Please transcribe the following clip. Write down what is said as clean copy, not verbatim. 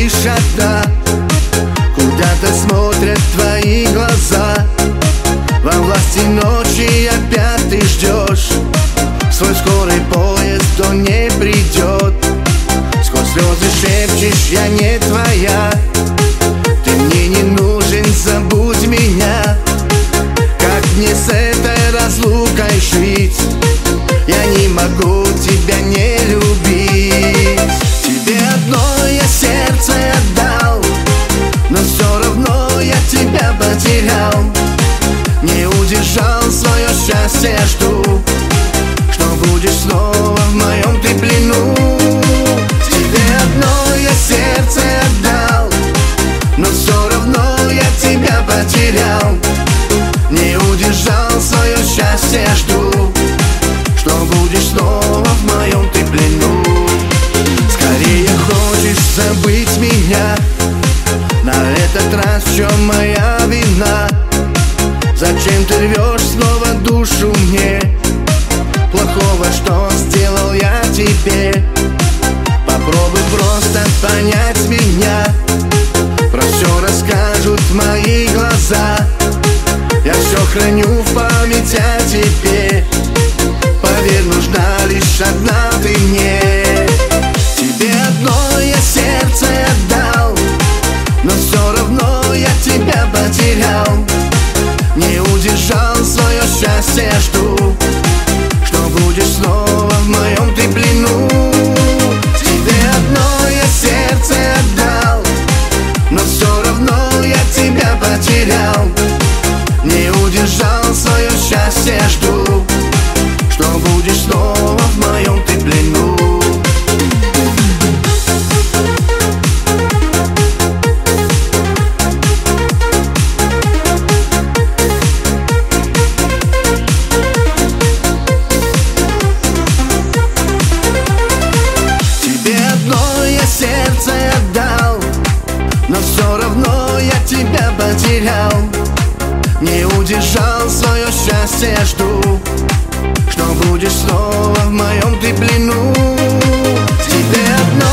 лишь одна. Куда-то смотрят твои глаза. Во власти ночи опять ты ждешь. Свой скорый поезд, он не придет. Сквозь слезы шепчешь: я не твоя. Ты мне не нужен, забудь меня. Как мне с этой разлукой жить? Я не могу тебя не любить. Тебе одно я сердце отдал, но все равно я тебя потерял. Не удержал свое счастье, жду, что будешь снова в моем ты плену. Тебе одно я сердце отдал, но все равно я тебя потерял. Не удержал свое счастье, жду, что будешь снова в моем ты плену. Скорее хочешь забыть меня, на этот раз в чем моя вина? Зачем ты рвешь снова душу мне? Плохого что сделал я тебе? Попробуй просто понять меня. Про все расскажут мои глаза. Я все храню в память о тебе. Поверь, нужна лишь одна ты мне. Тебе одно я сердце отдал, но все равно я тебя потерял. Не удержал свое счастье, жду, что будешь снова в моем ты плену. Тебе одно я сердце отдал, но все равно я тебя потерял. Не удержал свое счастье, жду, что будешь снова в моем ты плену. Сердце отдал, но все равно я тебя потерял. Не удержал свое счастье, жду, что будешь снова в моем ты плену. Тебе одно